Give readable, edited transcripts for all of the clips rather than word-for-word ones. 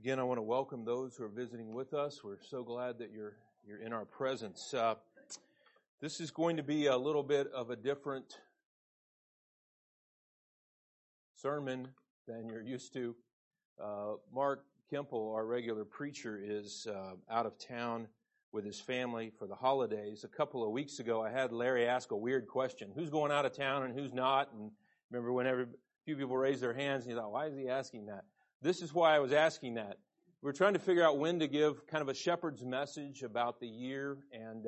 Again, I want to welcome those who are visiting with us. We're so glad that you're in our presence. This is going to be a little bit of a different sermon than you're used to. Mark Kemple, our regular preacher, is out of town with his family for the holidays. A couple of weeks ago, I had Larry ask a weird question. Who's going out of town and who's not? And remember when a few people raised their hands and you thought, why is he asking that? This is why I was asking that. We're trying to figure out when to give kind of a shepherd's message about the year, and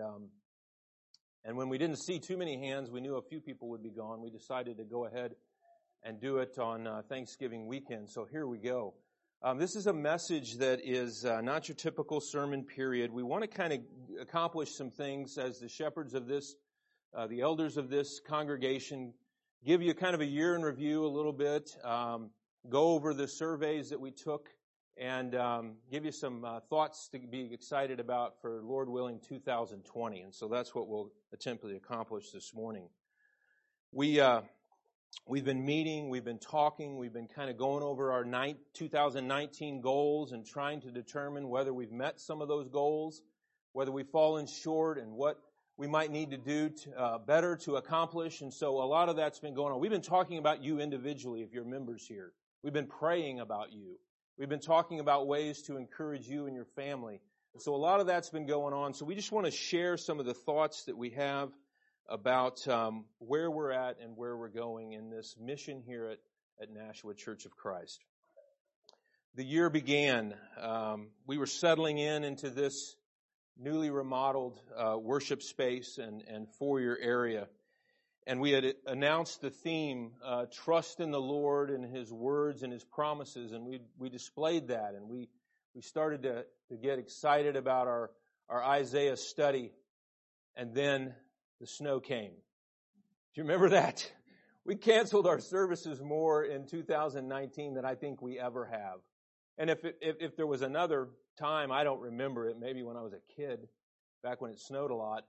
when we didn't see too many hands, we knew a few people would be gone. We decided to go ahead and do it on Thanksgiving weekend. So here we go. This is a message that is not your typical sermon period. We want to kind of accomplish some things as the shepherds of this, the elders of this congregation, give you kind of a year in review a little bit. Go over the surveys that we took and give you some thoughts to be excited about for, Lord willing, 2020. And so that's what we'll attempt to accomplish this morning. We've been meeting, we've been talking, we've been kind of going over our 2019 goals and trying to determine whether we've met some of those goals, whether we've fallen short, and what we might need to do better to accomplish. And so a lot of that's been going on. We've been talking about you individually, if you're members here. We've been praying about you. We've been talking about ways to encourage you and your family. And so a lot of that's been going on. So we just want to share some of the thoughts that we have about where we're at and where we're going in this mission here at Nashua Church of Christ. The year began. We were settling into this newly remodeled worship space and foyer area. And we had announced the theme, trust in the Lord and His words and His promises, and we displayed that, and we started to get excited about our Isaiah study, and then the snow came. Do you remember that? We canceled our services more in 2019 than I think we ever have. And if there was another time, I don't remember it, maybe when I was a kid, back when it snowed a lot.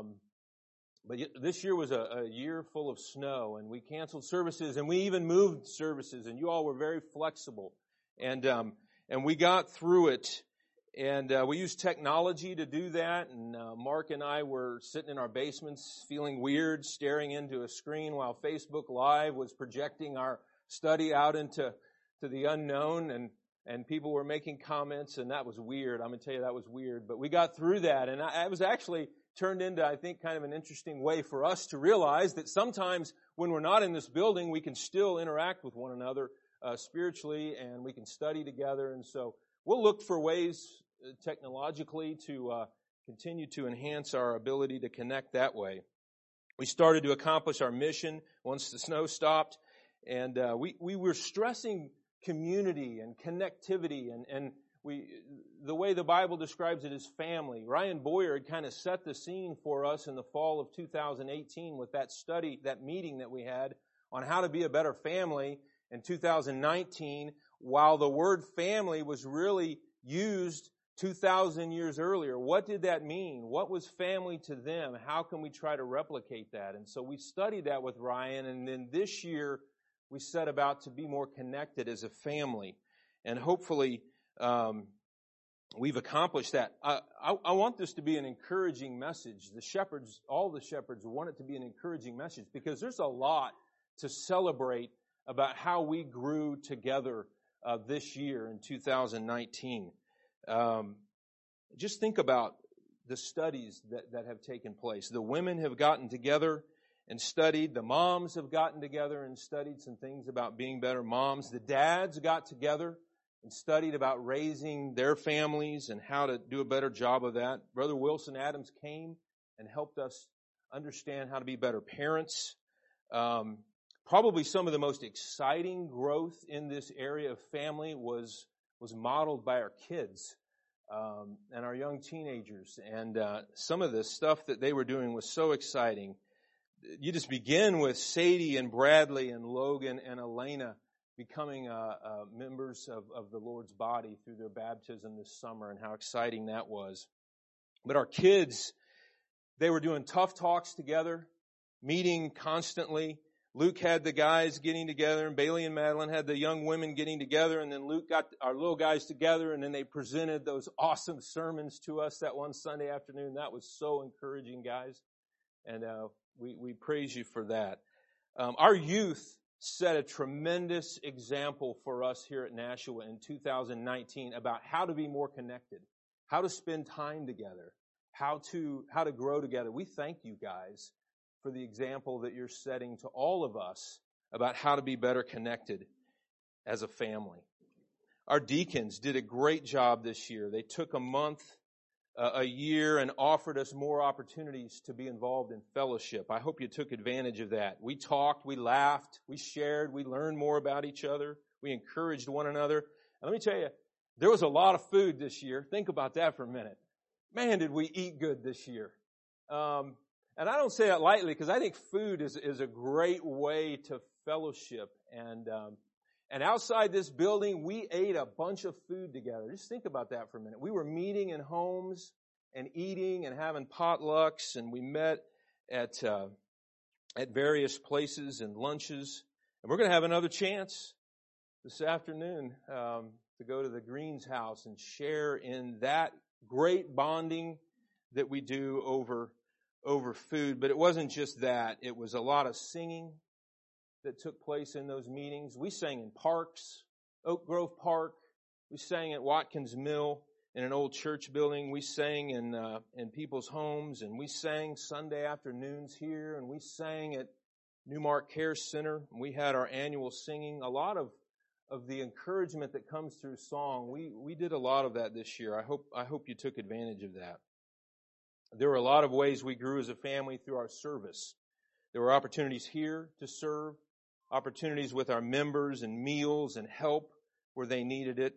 But this year was a year full of snow, and we canceled services, and we even moved services, and you all were very flexible. And we got through it, and we used technology to do that, and Mark and I were sitting in our basements feeling weird, staring into a screen while Facebook Live was projecting our study out into the unknown, and people were making comments, and that was weird. I'm going to tell you that was weird. But we got through that, and I was actually turned into, I think, kind of an interesting way for us to realize that sometimes when we're not in this building, we can still interact with one another spiritually, and we can study together. And so we'll look for ways technologically to continue to enhance our ability to connect that way. We started to accomplish our mission once the snow stopped, and we were stressing community and connectivity, and the way the Bible describes it is family. Ryan Boyer had kind of set the scene for us in the fall of 2018 with that study, that meeting that we had on how to be a better family in 2019, while the word family was really used 2,000 years earlier. What did that mean? What was family to them? How can we try to replicate that? And so we studied that with Ryan, and then this year we set about to be more connected as a family. And hopefully we've accomplished that. I want this to be an encouraging message. The shepherds, all the shepherds, want it to be an encouraging message because there's a lot to celebrate about how we grew together this year in 2019. Just think about the studies that have taken place. The women have gotten together and studied. The moms have gotten together and studied some things about being better moms. The dads got together and studied about raising their families and how to do a better job of that. Brother Wilson Adams came and helped us understand how to be better parents. Probably some of the most exciting growth in this area of family was modeled by our kids and our young teenagers. And some of the stuff that they were doing was so exciting. You just begin with Sadie and Bradley and Logan and Elena becoming members of the Lord's body through their baptism this summer, and how exciting that was. But our kids, they were doing tough talks together, meeting constantly. Luke had the guys getting together, and Bailey and Madeline had the young women getting together, and then Luke got our little guys together, and then they presented those awesome sermons to us that one Sunday afternoon. That was so encouraging, guys, and we praise you for that. Our youth set a tremendous example for us here at Nashua in 2019 about how to be more connected, how to spend time together, how to grow together. We thank you guys for the example that you're setting to all of us about how to be better connected as a family. Our deacons did a great job this year. They took a month, a year, and offered us more opportunities to be involved in fellowship. I hope you took advantage of that. We talked, we laughed, we shared, we learned more about each other. We encouraged one another. And let me tell you, there was a lot of food this year. Think about that for a minute. Man, did we eat good this year. And I don't say that lightly because I think food is a great way to fellowship. And outside this building, we ate a bunch of food together. Just think about that for a minute. We were meeting in homes and eating and having potlucks, and we met at various places and lunches. And we're going to have another chance this afternoon to go to the Green's house and share in that great bonding that we do over food. But it wasn't just that. It was a lot of singing that took place in those meetings. We sang in parks, Oak Grove Park. We sang at Watkins Mill in an old church building. We sang in people's homes, and we sang Sunday afternoons here, and we sang at Newmark Care Center. We had our annual singing. A lot of the encouragement that comes through song, we did a lot of that this year. I hope you took advantage of that. There were a lot of ways we grew as a family through our service. There were opportunities here to serve, opportunities with our members and meals and help where they needed it.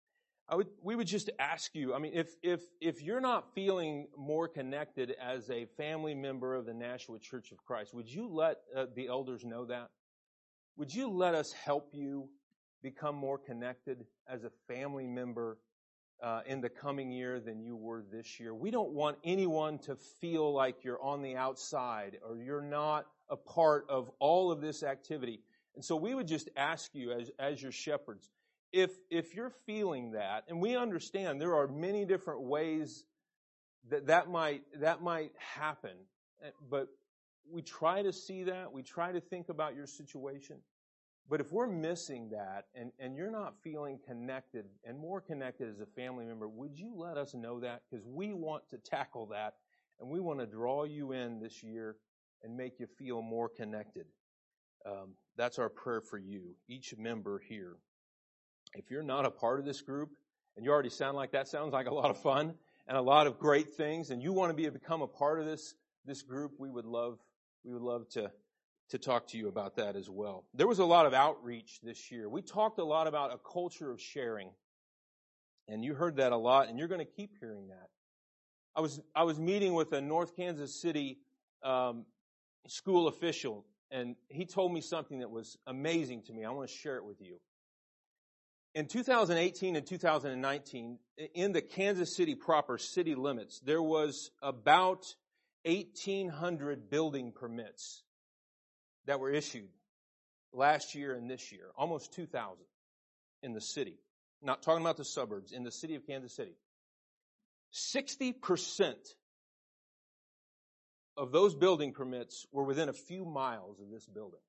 We would just ask you, I mean, if you're not feeling more connected as a family member of the Nashua Church of Christ, would you let the elders know that? Would you let us help you become more connected as a family member in the coming year than you were this year? We don't want anyone to feel like you're on the outside or you're not a part of all of this activity. And so we would just ask you as your shepherds, if you're feeling that, and we understand there are many different ways that might happen, but we try to see that, we try to think about your situation. But if we're missing that and you're not feeling connected and more connected as a family member, would you let us know that? Because we want to tackle that and we want to draw you in this year and make you feel more connected. That's our prayer for you, each member here. If you're not a part of this group and you already sound like that sounds like a lot of fun and a lot of great things, and you want to become a part of this group, we would love to talk to you about that as well. There was a lot of outreach this year. We talked a lot about a culture of sharing, and you heard that a lot, and you're going to keep hearing that. I was meeting with a North Kansas City school official, and he told me something that was amazing to me. I want to share it with you. In 2018 and 2019, in the Kansas City proper city limits, there was about 1,800 building permits that were issued last year and this year, almost 2,000 in the city. Not talking about the suburbs, in the city of Kansas City. 60% of those building permits were within a few miles of this building.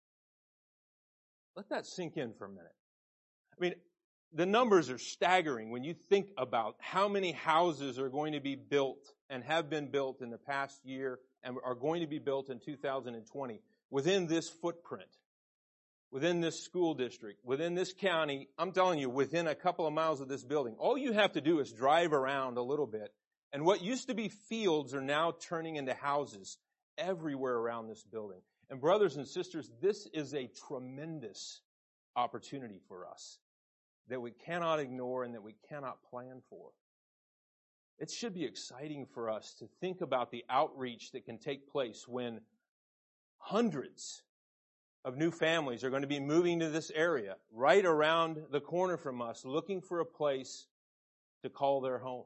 Let that sink in for a minute. I mean, the numbers are staggering when you think about how many houses are going to be built and have been built in the past year and are going to be built in 2020 within this footprint, within this school district, within this county. I'm telling you, within a couple of miles of this building. All you have to do is drive around a little bit, and what used to be fields are now turning into houses everywhere around this building. And brothers and sisters, this is a tremendous opportunity for us that we cannot ignore and that we cannot plan for. It should be exciting for us to think about the outreach that can take place when hundreds of new families are going to be moving to this area right around the corner from us, looking for a place to call their home.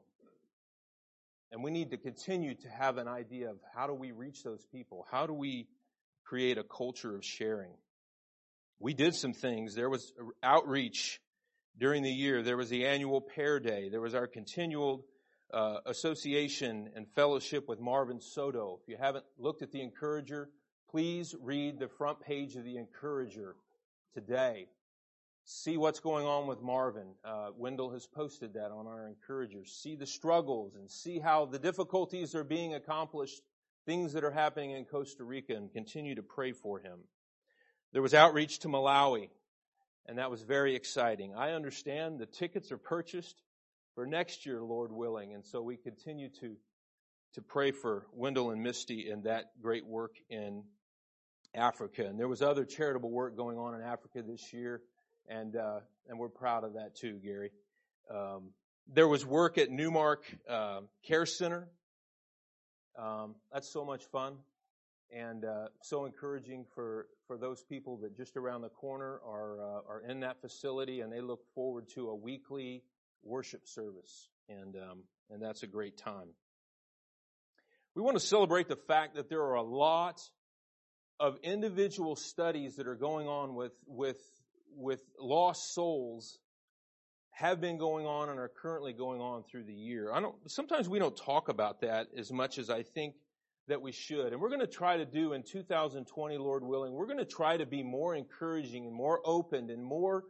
And we need to continue to have an idea of how do we reach those people? How do we create a culture of sharing. We did some things. There was outreach during the year. There was the annual Pear Day. There was our continual association and fellowship with Marvin Soto. If you haven't looked at the Encourager, please read the front page of the Encourager today. See what's going on with Marvin. Wendell has posted that on our Encourager. See the struggles and see how the difficulties are being accomplished, things that are happening in Costa Rica, and continue to pray for him. There was outreach to Malawi, and that was very exciting. I understand the tickets are purchased for next year, Lord willing, and so we continue to pray for Wendell and Misty and that great work in Africa. And there was other charitable work going on in Africa this year, and we're proud of that too, Gary. There was work at Newmark Care Center. That's so much fun and so encouraging for those people that just around the corner are in that facility, and they look forward to a weekly worship service, and that's a great time. We want to celebrate the fact that there are a lot of individual studies that are going on with lost souls, have been going on and are currently going on through the year. Sometimes we don't talk about that as much as I think that we should. And we're going to try to do in 2020, Lord willing, we're going to try to be more encouraging and more open and more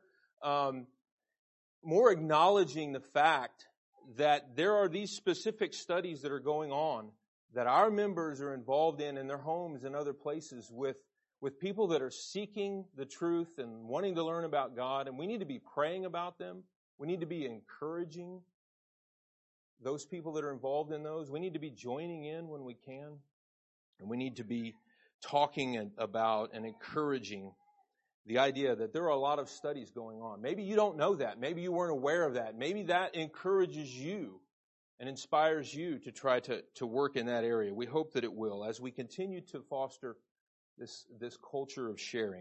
acknowledging the fact that there are these specific studies that are going on that our members are involved in their homes and other places with people that are seeking the truth and wanting to learn about God. And we need to be praying about them. We need to be encouraging those people that are involved in those. We need to be joining in when we can. And we need to be talking about and encouraging the idea that there are a lot of studies going on. Maybe you don't know that. Maybe you weren't aware of that. Maybe that encourages you and inspires you to try to work in that area. We hope that it will as we continue to foster this culture of sharing.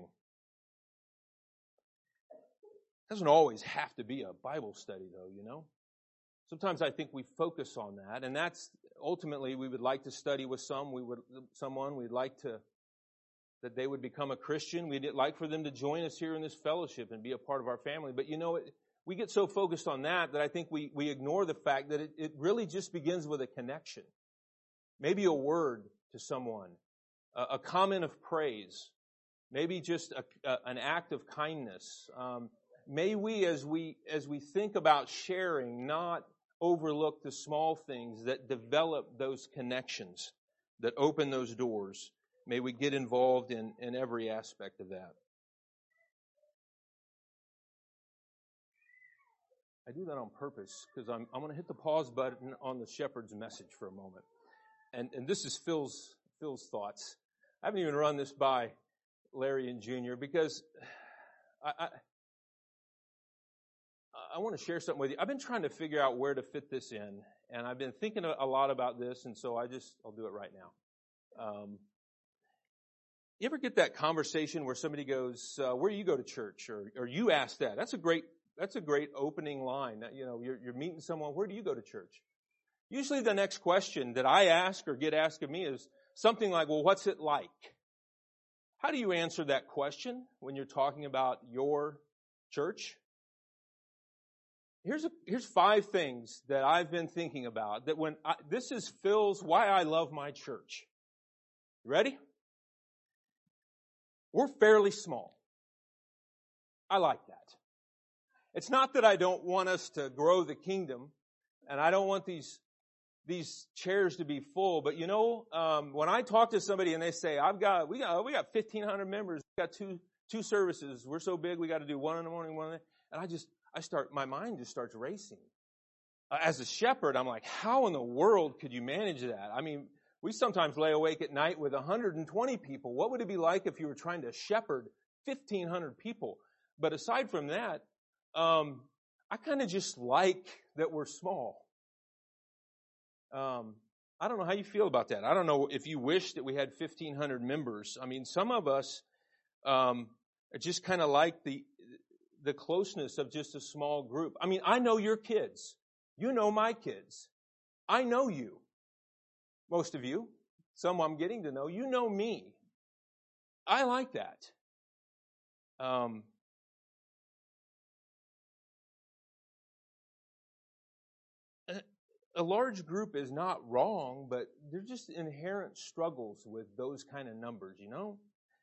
It doesn't always have to be a Bible study, though, you know. Sometimes I think we focus on that, and that's ultimately we would like to study with someone. We'd like that they would become a Christian. We'd like for them to join us here in this fellowship and be a part of our family. But you know, we get so focused on that I think we ignore the fact that it really just begins with a connection. Maybe a word to someone, a comment of praise, maybe just an act of kindness. May we, as we think about sharing, not overlook the small things that develop those connections, that open those doors. May we get involved in every aspect of that. I do that on purpose because I'm going to hit the pause button on the shepherd's message for a moment. And this is Phil's thoughts. I haven't even run this by Larry and Junior because I want to share something with you. I've been trying to figure out where to fit this in, and I've been thinking a lot about this, and so I'll do it right now. You ever get that conversation where somebody goes, "Where do you go to church?" Or you ask that? That's a great opening line. You know, you're meeting someone. Where do you go to church? Usually, the next question that I ask or get asked of me is something like, "Well, what's it like?" How do you answer that question when you're talking about your church? Here's 5 things that I've been thinking about that this is Phil's why I love my church. You ready? We're fairly small. I like that. It's not that I don't want us to grow the kingdom, and I don't want these chairs to be full. But you know, when I talk to somebody and they say, we got 1,500 members, we got two services. We're so big, we got to do one in the morning, one in the, and my mind just starts racing. As a shepherd, I'm like, how in the world could you manage that? I mean, we sometimes lay awake at night with 120 people. What would it be like if you were trying to shepherd 1,500 people? But aside from that, I kind of just like that we're small. I don't know how you feel about that. I don't know if you wish that we had 1,500 members. I mean, some of us just kind of like the closeness of just a small group. I mean, I know your kids. You know my kids. I know you. Most of you. Some I'm getting to know. You know me. I like that. A large group is not wrong, but they're just inherent struggles with those kind of numbers, you know?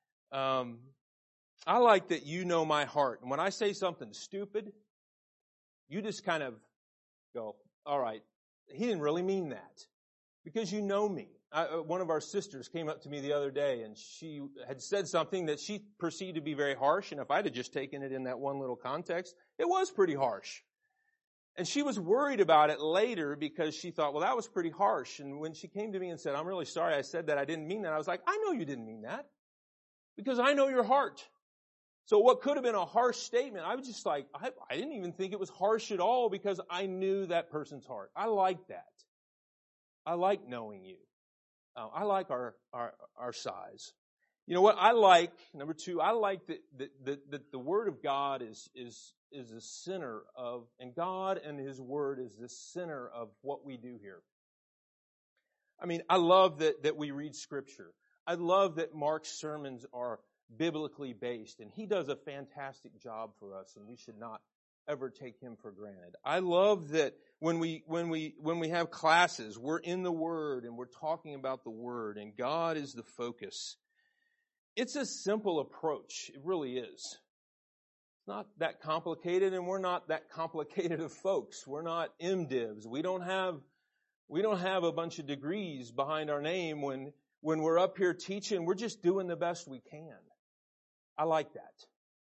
I like that you know my heart. And when I say something stupid, you just kind of go, all right, he didn't really mean that. Because you know me. One of our sisters came up to me the other day, and she had said something that she perceived to be very harsh, and if I'd have just taken it in that one little context, it was pretty harsh. And she was worried about it later because she thought, well, that was pretty harsh. And when she came to me and said, I'm really sorry I said that, I didn't mean that, I was like, I know you didn't mean that. Because I know your heart. So what could have been a harsh statement, I was just like, I didn't even think it was harsh at all because I knew that person's heart. I like that. I like knowing you. I like our size. You know what I like? Number two, I like that the Word of God is the center of, and God and His Word is the center of what we do here. I mean, I love that we read Scripture. I love that Mark's sermons are biblically based, and he does a fantastic job for us, and we should not ever take him for granted. I love that when we have classes, we're in the Word and we're talking about the Word, and God is the focus. It's a simple approach. It really is. It's not that complicated, and we're not that complicated of folks. We're not MDivs. We don't have a bunch of degrees behind our name when we're up here teaching. We're just doing the best we can. I like that.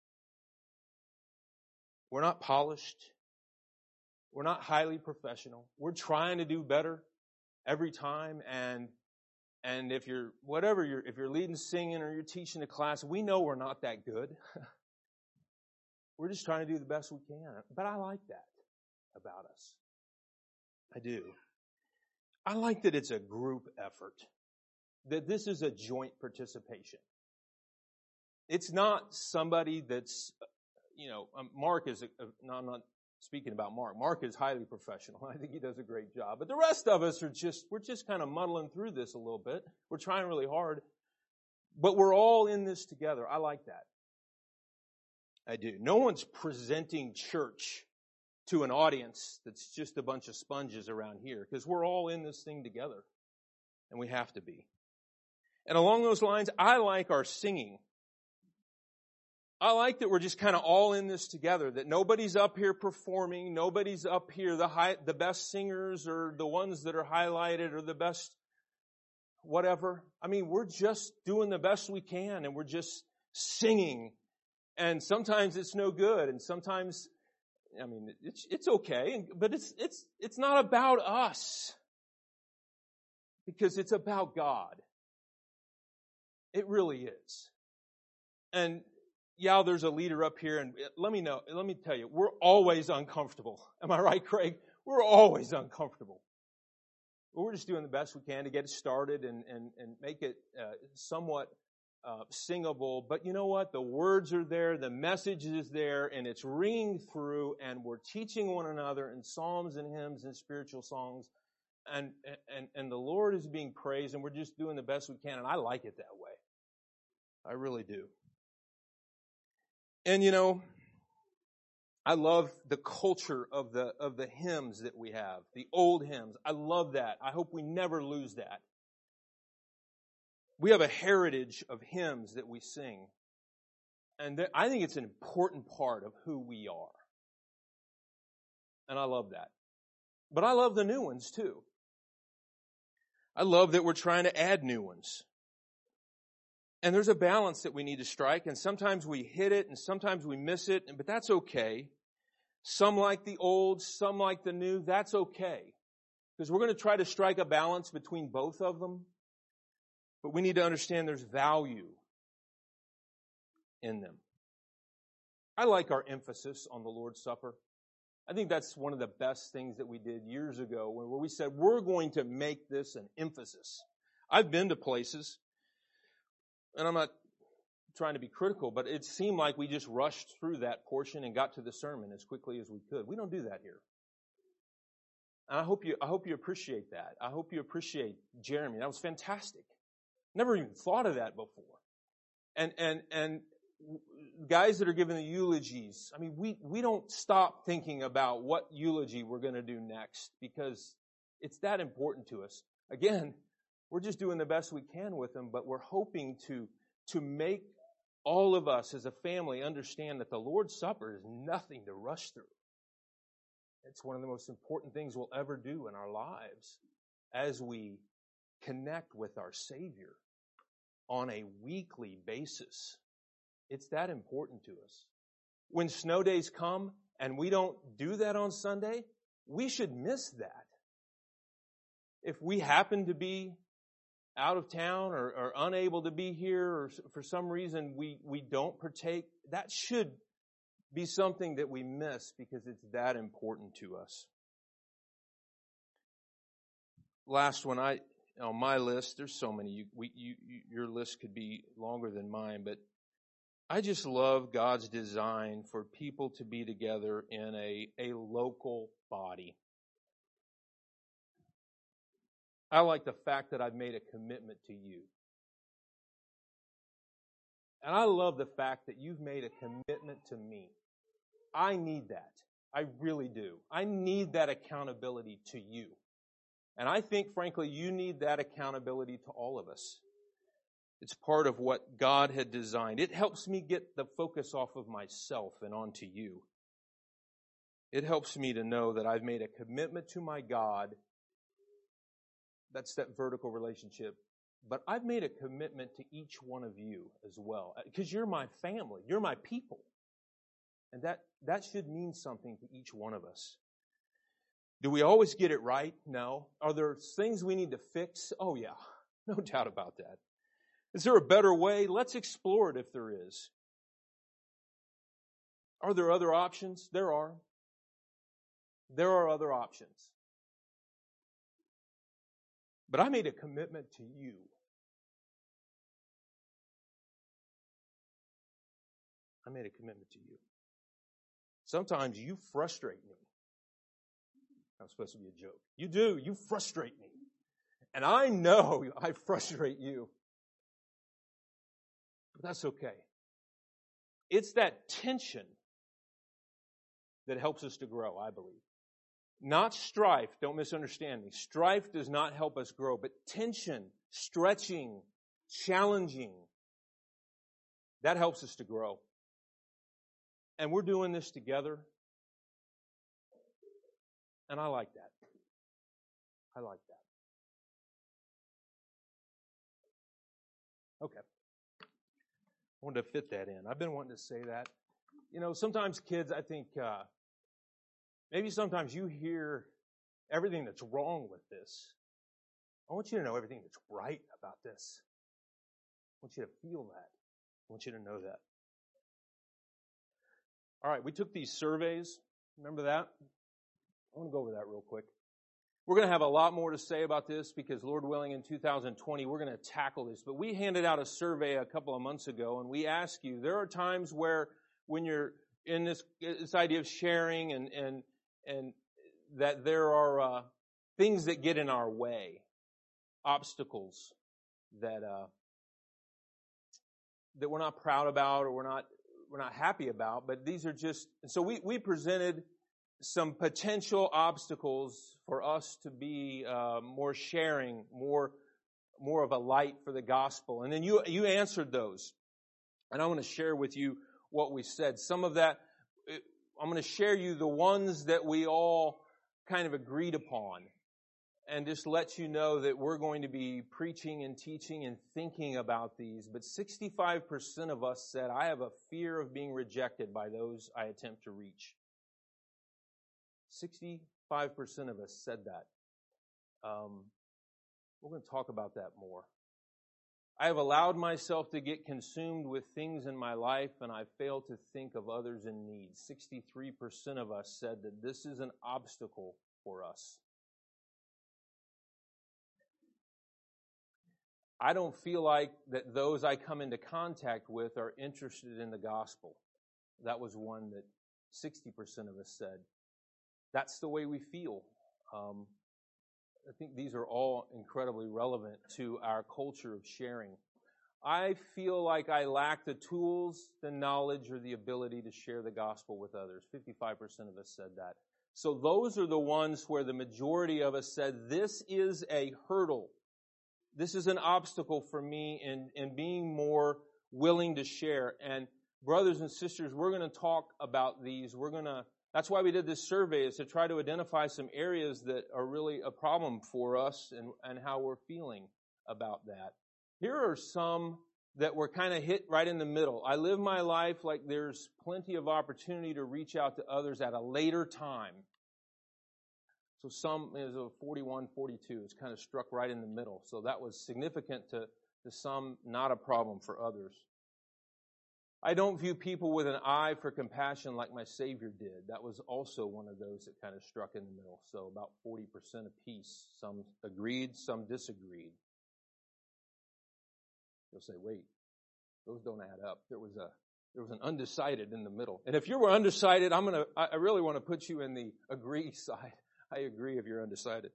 We're not polished. We're not highly professional. We're trying to do better every time. And if you're leading singing or you're teaching a class, we know we're not that good. We're just trying to do the best we can. But I like that about us. I do. I like that it's a group effort. That this is a joint participation. It's not somebody that's, Mark is, I'm not speaking about Mark. Mark is highly professional. I think he does a great job. But the rest of us we're just kind of muddling through this a little bit. We're trying really hard. But we're all in this together. I like that. I do. No one's presenting church to an audience that's just a bunch of sponges around here, because we're all in this thing together. And we have to be. And along those lines, I like our singing. I like that we're just kind of all in this together, that nobody's up here performing, nobody's up here the best singers or the ones that are highlighted or the best whatever. I mean, we're just doing the best we can, and we're just singing. And sometimes it's no good, and sometimes, it's okay, but it's not about us, because it's about God. It really is. And yeah, there's a leader up here, and let me tell you, we're always uncomfortable. Am I right, Craig? We're always uncomfortable. But we're just doing the best we can to get it started and make it somewhat singable. But you know what? The words are there, the message is there, and it's ringing through, and we're teaching one another in psalms and hymns and spiritual songs, and the Lord is being praised, and we're just doing the best we can, and I like it that way. I really do. And I love the culture of the hymns that we have, the old hymns. I love that. I hope we never lose that. We have a heritage of hymns that we sing. And I think it's an important part of who we are. And I love that. But I love the new ones too. I love that we're trying to add new ones. And there's a balance that we need to strike, and sometimes we hit it and sometimes we miss it, but that's okay. Some like the old, some like the new, that's okay. Because we're going to try to strike a balance between both of them. But we need to understand there's value in them. I like our emphasis on the Lord's Supper. I think that's one of the best things that we did years ago, where we said we're going to make this an emphasis. I've been to places, and I'm not trying to be critical, but it seemed like we just rushed through that portion and got to the sermon as quickly as we could. We don't do that here. And I hope you appreciate that. I hope you appreciate Jeremy. That was fantastic. Never even thought of that before. and guys that are giving the eulogies, I mean, we don't stop thinking about what eulogy we're going to do next because it's that important to us. Again, we're just doing the best we can with them, but we're hoping to make all of us as a family understand that the Lord's Supper is nothing to rush through. It's one of the most important things we'll ever do in our lives as we connect with our Savior on a weekly basis. It's that important to us. When snow days come and we don't do that on Sunday, we should miss that. If we happen to be out of town or unable to be here or for some reason we don't partake, that should be something that we miss because it's that important to us. Last one, on my list, there's so many. Your list could be longer than mine, but I just love God's design for people to be together in a local body. I like the fact that I've made a commitment to you. And I love the fact that you've made a commitment to me. I need that. I really do. I need that accountability to you. And I think, frankly, you need that accountability to all of us. It's part of what God had designed. It helps me get the focus off of myself and onto you. It helps me to know that I've made a commitment to my God. That's that vertical relationship. But I've made a commitment to each one of you as well. Because you're my family. You're my people. And that should mean something to each one of us. Do we always get it right? No. Are there things we need to fix? Oh, yeah. No doubt about that. Is there a better way? Let's explore it if there is. Are there other options? There are. There are other options. But I made a commitment to you. I made a commitment to you. Sometimes you frustrate me. That was supposed to be a joke. You do. You frustrate me. And I know I frustrate you. But that's okay. It's that tension that helps us to grow, I believe. Not strife. Don't misunderstand me. Strife does not help us grow. But tension, stretching, challenging, that helps us to grow. And we're doing this together. And I like that. I like that. Okay. I wanted to fit that in. I've been wanting to say that. You know, sometimes kids, I think, maybe sometimes you hear everything that's wrong with this. I want you to know everything that's right about this. I want you to feel that. I want you to know that. All right, we took these surveys. Remember that? I want to go over that real quick. We're going to have a lot more to say about this because, Lord willing, in 2020, we're going to tackle this. But we handed out a survey a couple of months ago, and we ask you, there are times where when you're in this idea of sharing and that there are things that get in our way, obstacles that we're not proud about or we're not happy about, but these are just, so we presented some potential obstacles for us to be more sharing, more of a light for the gospel. And then you answered those. And I want to share with you what we said. Some of that, I'm going to share you the ones that we all kind of agreed upon. And just let you know that we're going to be preaching and teaching and thinking about these. But 65% of us said, I have a fear of being rejected by those I attempt to reach. 65% of us said that. We're going to talk about that more. I have allowed myself to get consumed with things in my life, and I fail to think of others in need. 63% of us said that this is an obstacle for us. I don't feel like that those I come into contact with are interested in the gospel. That was one that 60% of us said. That's the way we feel. I think these are all incredibly relevant to our culture of sharing. I feel like I lack the tools, the knowledge, or the ability to share the gospel with others. 55% of us said that. So those are the ones where the majority of us said, this is a hurdle. This is an obstacle for me in being more willing to share. And brothers and sisters, we're going to talk about these. That's why we did this survey, is to try to identify some areas that are really a problem for us and how we're feeling about that. Here are some that were kind of hit right in the middle. I live my life like there's plenty of opportunity to reach out to others at a later time. So some is a 41, 42. It's kind of struck right in the middle. So that was significant to some, not a problem for others. I don't view people with an eye for compassion like my Savior did. That was also one of those that kind of struck in the middle. So about 40% apiece. Some agreed, some disagreed. You'll say, wait, those don't add up. There was an undecided in the middle. And if you were undecided, I really want to put you in the agree side. I agree if you're undecided.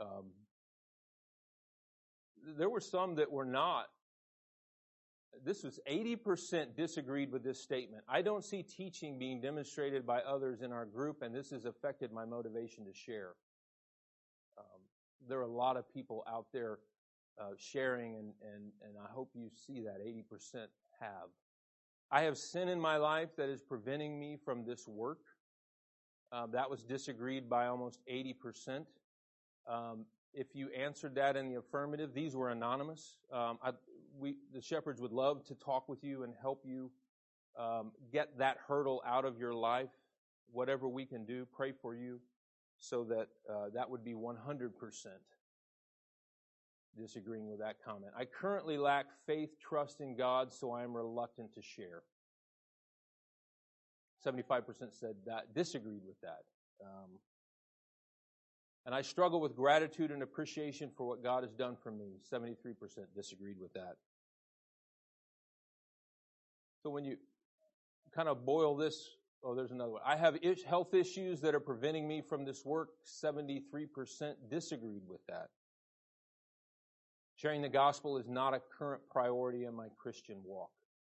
There were some that were not. This was 80% disagreed with this statement. I don't see teaching being demonstrated by others in our group, and this has affected my motivation to share. There are a lot of people out there sharing, and I hope you see that 80% have. I have sin in my life that is preventing me from this work. That was disagreed by almost 80%. If you answered that in the affirmative, these were anonymous. The shepherds would love to talk with you and help you get that hurdle out of your life. Whatever we can do, pray for you, so that that would be 100% disagreeing with that comment. I currently lack faith, trust in God, so I am reluctant to share. 75% said that, disagreed with that. And I struggle with gratitude and appreciation for what God has done for me. 73% disagreed with that. So when you kind of boil this, there's another one. I have health issues that are preventing me from this work. 73% disagreed with that. Sharing the gospel is not a current priority in my Christian walk.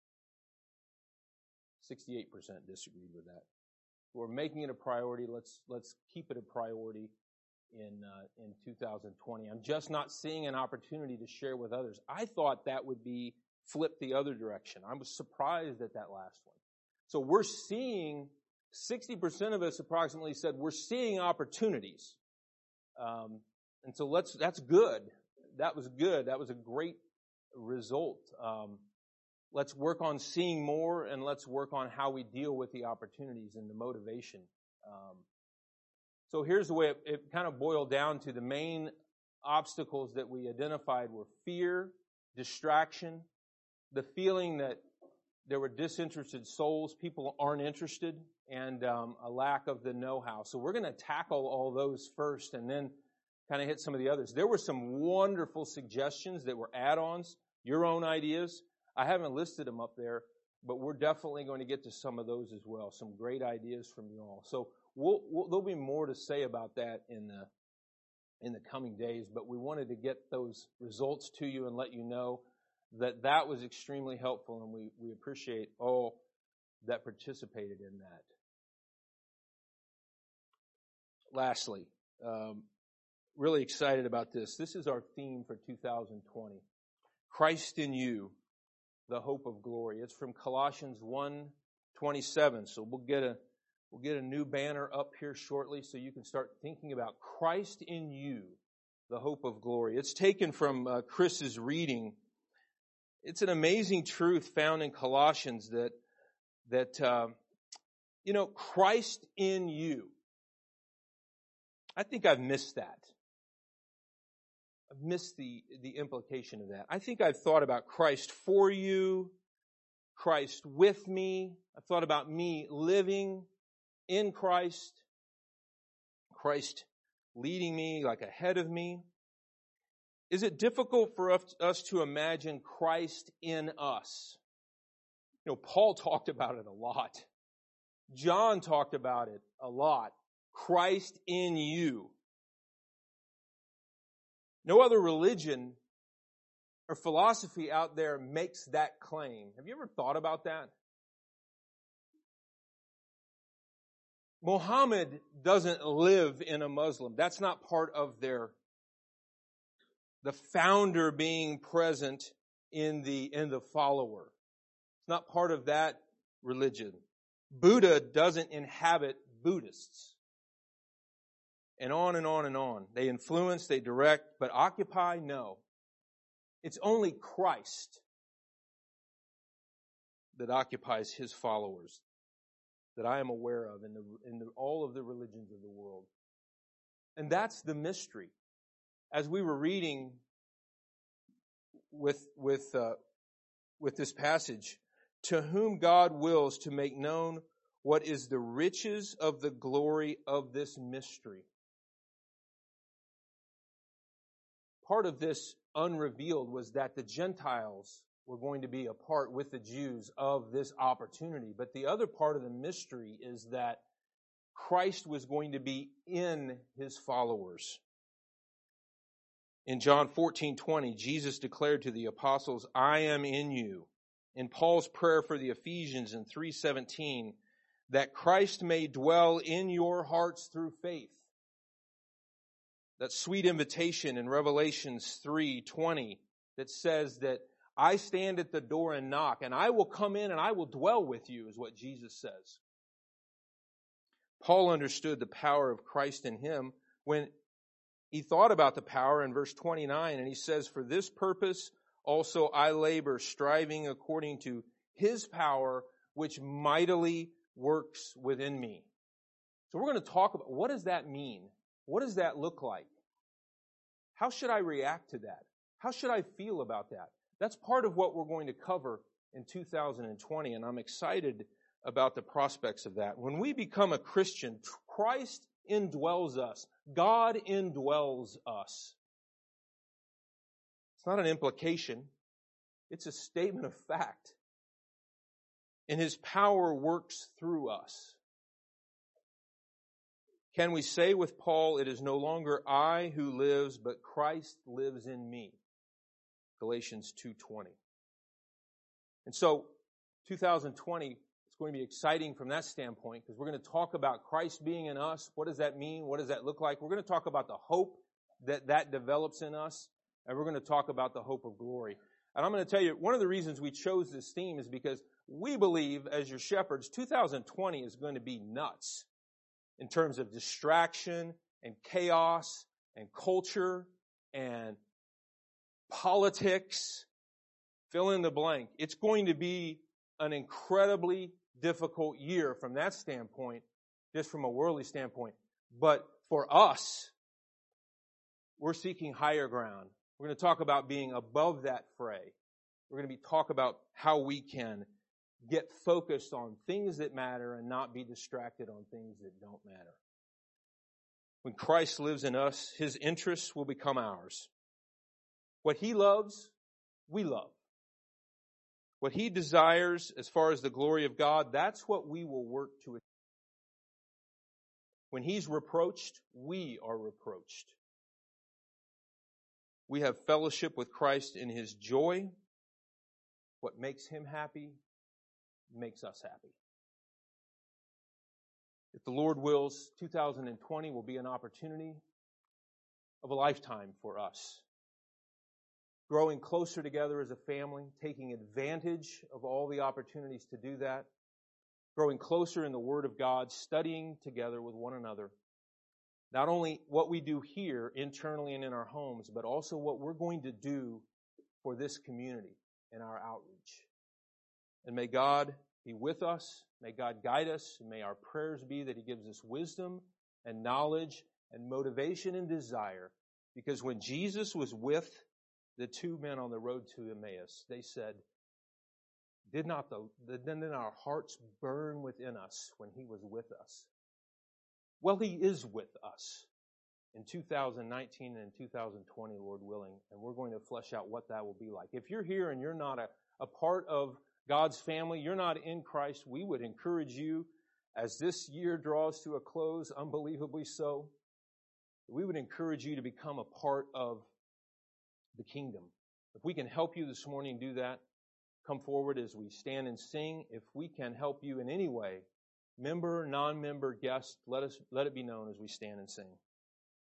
68% disagreed with that. We're making it a priority. Let's keep it a priority in 2020. I'm just not seeing an opportunity to share with others. I thought that would be flipped the other direction. I was surprised at that last one. So we're seeing, 60% of us approximately said we're seeing opportunities. And so that's good. That was good. That was a great result. Let's work on seeing more, and let's work on how we deal with the opportunities and the motivation. So here's the way it kind of boiled down to. The main obstacles that we identified were fear, distraction, the feeling that there were disinterested souls, people aren't interested, and a lack of the know-how. So we're going to tackle all those first and then kind of hit some of the others. There were some wonderful suggestions that were add-ons, your own ideas. I haven't listed them up there, but we're definitely going to get to some of those as well. Some great ideas from you all. So there'll be more to say about that in the coming days, but we wanted to get those results to you and let you know that was extremely helpful, and we appreciate all that participated in that. Lastly, really excited about this. This is our theme for 2020. Christ in you, the hope of glory. It's from Colossians 1:27. So we'll get a new banner up here shortly so you can start thinking about Christ in you, the hope of glory. It's taken from Chris's reading. It's an amazing truth found in Colossians that Christ in you. I think I've missed that. I've missed the implication of that. I think I've thought about Christ for you, Christ with me. I've thought about me living in Christ, Christ leading me like ahead of me. Is it difficult for us to imagine Christ in us? Paul talked about it a lot. John talked about it a lot. Christ in you. No other religion or philosophy out there makes that claim. Have you ever thought about that? Muhammad doesn't live in a Muslim. That's not part of the founder being present in the follower. It's not part of that religion. Buddha doesn't inhabit Buddhists. And on and on and on. They influence, they direct, but occupy, no. It's only Christ that occupies his followers that I am aware of in all of the religions of the world. And that's the mystery. As we were reading with this passage, to whom God wills to make known what is the riches of the glory of this mystery. Part of this unrevealed was that the Gentiles were going to be a part with the Jews of this opportunity. But the other part of the mystery is that Christ was going to be in his followers. In John 14:20, Jesus declared to the apostles, I am in you. In Paul's prayer for the Ephesians in 3:17, that Christ may dwell in your hearts through faith. That sweet invitation in Revelations 3:20 that says that I stand at the door and knock, and I will come in and I will dwell with you, is what Jesus says. Paul understood the power of Christ in him when he thought about the power in verse 29, and he says, for this purpose also I labor, striving according to his power, which mightily works within me. So we're going to talk about, what does that mean? What does that look like? How should I react to that? How should I feel about that? That's part of what we're going to cover in 2020, and I'm excited about the prospects of that. When we become a Christian, Christ indwells us. God indwells us. It's not an implication. It's a statement of fact. And his power works through us. Can we say with Paul, it is no longer I who lives, but Christ lives in me? Galatians 2:20. And so, 2020 is going to be exciting from that standpoint because we're going to talk about Christ being in us. What does that mean? What does that look like? We're going to talk about the hope that develops in us, and we're going to talk about the hope of glory. And I'm going to tell you, one of the reasons we chose this theme is because we believe, as your shepherds, 2020 is going to be nuts in terms of distraction and chaos and culture and politics. Fill in the blank. It's going to be an incredibly difficult year from that standpoint, just from a worldly standpoint. But for us, we're seeking higher ground. We're going to talk about being above that fray. We're going to talk about how we can get focused on things that matter and not be distracted on things that don't matter. When Christ lives in us, his interests will become ours. What he loves, we love. What he desires as far as the glory of God, that's what we will work to achieve. When he's reproached, we are reproached. We have fellowship with Christ in his joy. What makes him happy makes us happy. If the Lord wills, 2020 will be an opportunity of a lifetime for us. Growing closer together as a family, taking advantage of all the opportunities to do that. Growing closer in the Word of God, studying together with one another. Not only what we do here internally and in our homes, but also what we're going to do for this community in our outreach. And may God be with us. May God guide us. And may our prayers be that he gives us wisdom and knowledge and motivation and desire. Because when Jesus was with the two men on the road to Emmaus, they said, did not our hearts burn within us when he was with us? Well, he is with us in 2019 and 2020, Lord willing, and we're going to flesh out what that will be like. If you're here and you're not a part of God's family, you're not in Christ, we would encourage you, as this year draws to a close, unbelievably so, we would encourage you to become a part of the kingdom, If we can help you this morning do that, come forward as we stand and sing. If we can help you in any way, member, non-member, guest, let it be known as we stand and sing.